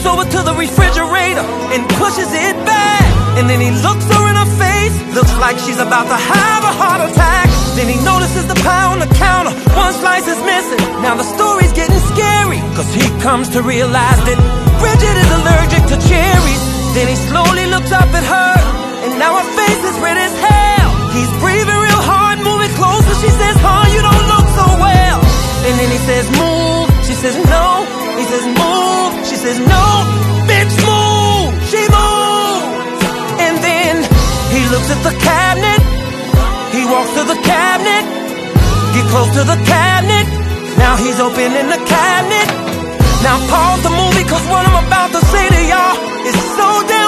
walks over to the refrigerator and pushes it back. And then he looks her in her face, looks like she's about to have a heart attack. Then he notices the pie on the counter, one slice is missing. Now the story's getting scary, cause he comes to realize that Bridget is allergic to cherries. Then he slowly looks up at her, and now her face is red as hell. He's breathing real hard, moving closer. She says, "Huh, you don't look so well." And then he says, "Move." She says, "No." He says, "Move." She says, "No." Bitch, move. She moves. And then he looks at the cabinet. He walks to the cabinet, get close to the cabinet. Now he's opening the cabinet. Now pause the movie, cause what I'm about to say to y'all is so damn